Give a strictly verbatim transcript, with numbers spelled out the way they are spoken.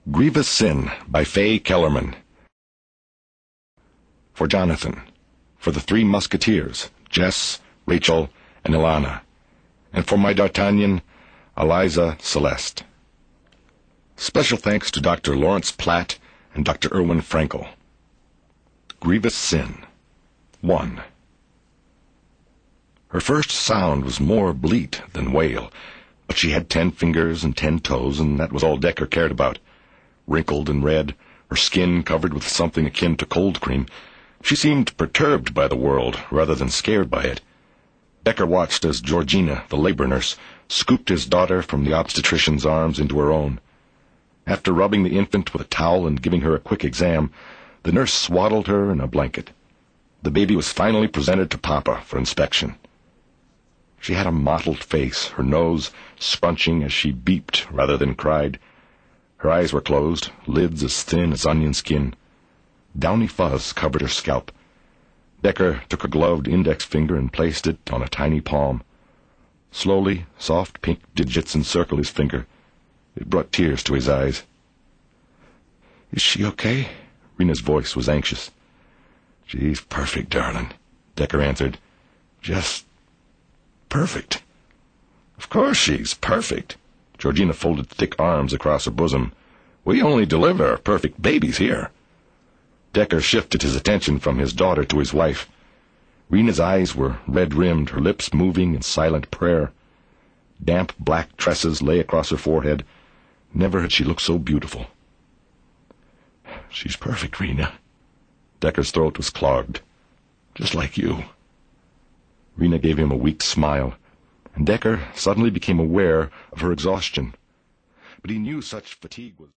Grievous Sin by Faye Kellerman. For Jonathan, for the three musketeers, Jess, Rachel, and Ilana, and for my D'Artagnan, Eliza Celeste. Special thanks to Doctor Lawrence Platt and Doctor Irwin Frankel. Grievous Sin. one. Her first sound was more bleat than wail, but she had ten fingers and ten toes, and that was all Decker cared about. Wrinkled and red, her skin covered with something akin to cold cream, she seemed perturbed by the world rather than scared by it. Decker watched as Georgina, the labor nurse, scooped his daughter from the obstetrician's arms into her own. After rubbing the infant with a towel and giving her a quick exam, the nurse swaddled her in a blanket. The baby was finally presented to Papa for inspection. She had a mottled face, her nose scrunching as she beeped rather than cried. Her eyes were closed, lids as thin as onion skin. Downy fuzz covered her scalp. Decker took a gloved index finger and placed it on a tiny palm. Slowly, soft pink digits encircled his finger. It brought tears to his eyes. "Is she okay?" Rena's voice was anxious. "She's perfect, darling," Decker answered. "Just perfect." "Of course she's perfect." Georgina folded thick arms across her bosom. "We only deliver perfect babies here." Decker shifted his attention from his daughter to his wife. Rena's eyes were red-rimmed, her lips moving in silent prayer. Damp black tresses lay across her forehead. Never had she looked so beautiful. "She's perfect, Rena." Decker's throat was clogged. "Just like you." Rena gave him a weak smile, and Decker suddenly became aware of her exhaustion. But he knew such fatigue was